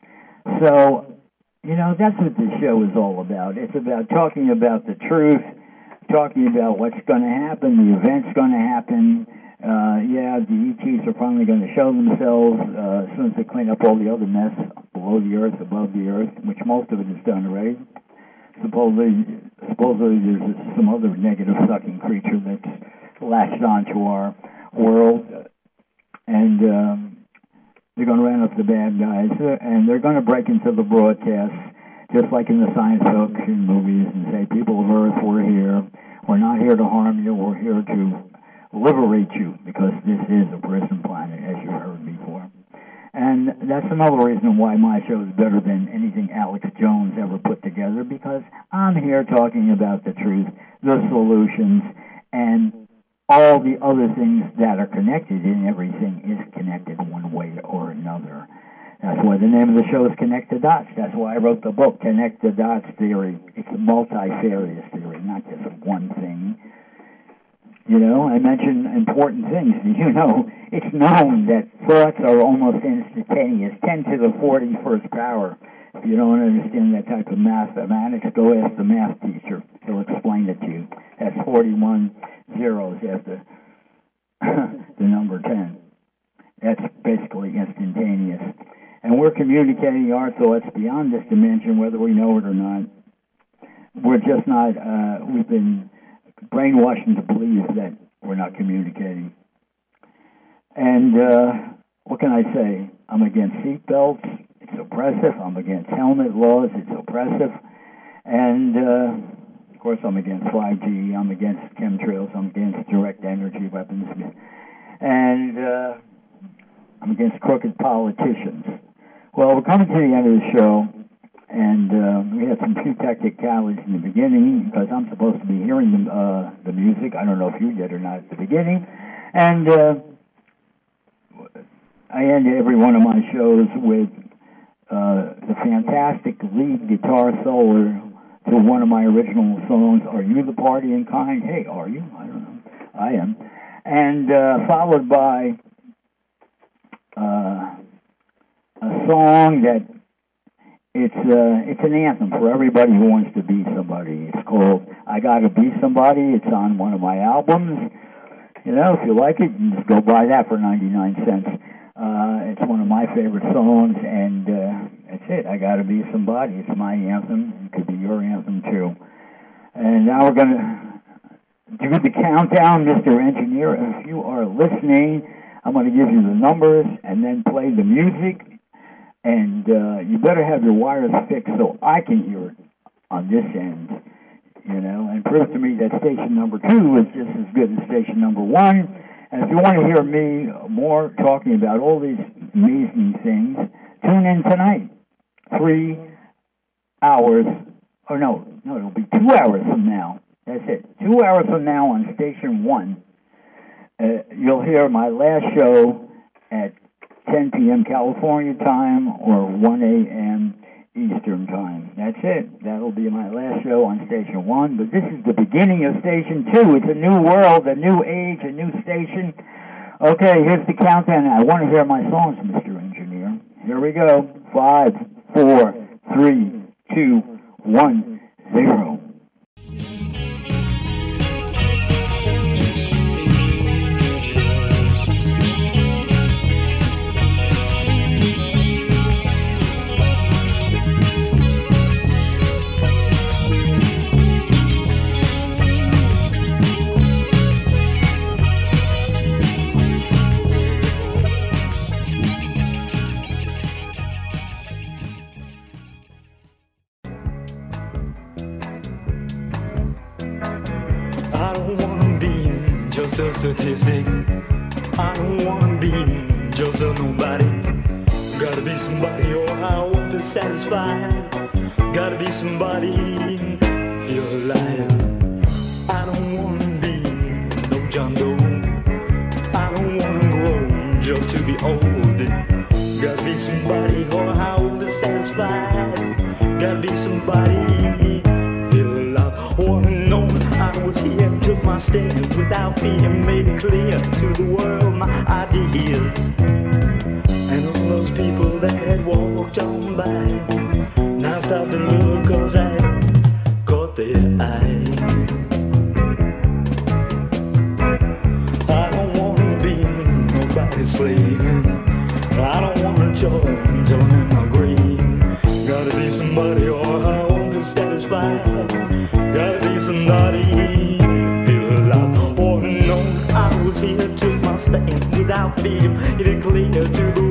So, that's what this show is all about. It's about talking about the truth, talking about what's going to happen, the event's going to happen. The ETs are finally going to show themselves as soon as they clean up all the other mess below the earth, above the earth, which most of it is done already. Supposedly there's some other negative sucking creature that's latched onto our world, and they're going to round up the bad guys, and they're going to break into the broadcast, just like in the science fiction movies, and say, people of Earth, we're here. We're not here to harm you. We're here to liberate you, because this is a prison planet, as you heard before. And that's another reason why my show is better than anything Alex Jones ever put together, because I'm here talking about the truth, the solutions, and all the other things that are connected, and everything is connected one way or another. That's why the name of the show is Connect the Dots. That's why I wrote the book, Connect the Dots Theory. It's a multifarious theory, not just one thing. I mention important things. It's known that thoughts are almost instantaneous, 10 to the 41st power. If you don't understand that type of mathematics, go ask the math teacher. He'll explain it to you. That's 41 zeros after the number 10. That's basically instantaneous. And we're communicating our thoughts beyond this dimension, whether we know it or not. We're just not, we've been brainwashed to believe that we're not communicating. And what can I say? I'm against seatbelts. It's oppressive. I'm against helmet laws. It's oppressive. And, of course, I'm against 5G. I'm against chemtrails. I'm against direct energy weapons. And I'm against crooked politicians. Well, we're coming to the end of the show. And we had some few technicalities in the beginning, because I'm supposed to be hearing the music. I don't know if you did or not at the beginning. And I end every one of my shows with the fantastic lead guitar solo to one of my original songs, Are You the Party in Kind? Hey, are you? I don't know. I am. And followed by a song that it's an anthem for everybody who wants to be somebody. It's called I Gotta Be Somebody. It's on one of my albums. If you like it, you can just go buy that for 99 cents. It's one of my favorite songs, and that's it. I Gotta Be Somebody. It's my anthem. It could be your anthem, too. And now we're going to do the countdown, Mr. Engineer. If you are listening, I'm going to give you the numbers and then play the music. And you better have your wires fixed so I can hear it on this end, and prove to me that station number 2 is just as good as station number 1. And if you want to hear me more talking about all these amazing things, tune in tonight, 3 hours, or no, it'll be 2 hours from now. That's it, 2 hours from now on station 1. You'll hear my last show at 10 p.m. California time or 1 a.m. Eastern time. That's it. That'll be my last show on Station 1. But this is the beginning of Station 2. It's a new world, a new age, a new station. Okay, here's the countdown. I want to hear my songs, Mr. Engineer. Here we go. 5, 4, 3, 2, 1, 0. just a statistic. I don't wanna be just a nobody. Gotta be somebody or I won't be satisfied. Gotta be somebody to feel alive. I don't wanna be no John Doe. I don't wanna grow just to be old. Gotta be somebody or I won't be satisfied. Gotta be somebody feel alive. Wanna know I was here, took my stand without fear, made it clear to the world my ideas. And all those people that had walked on by now stop and look, cause I caught their eye. I don't wanna be nobody's slave. I don't wanna join in my grave. Gotta be somebody or I won't be satisfied. Gotta be somebody feel alive. Wanna know I was here, took my stand without fear, made it clear to the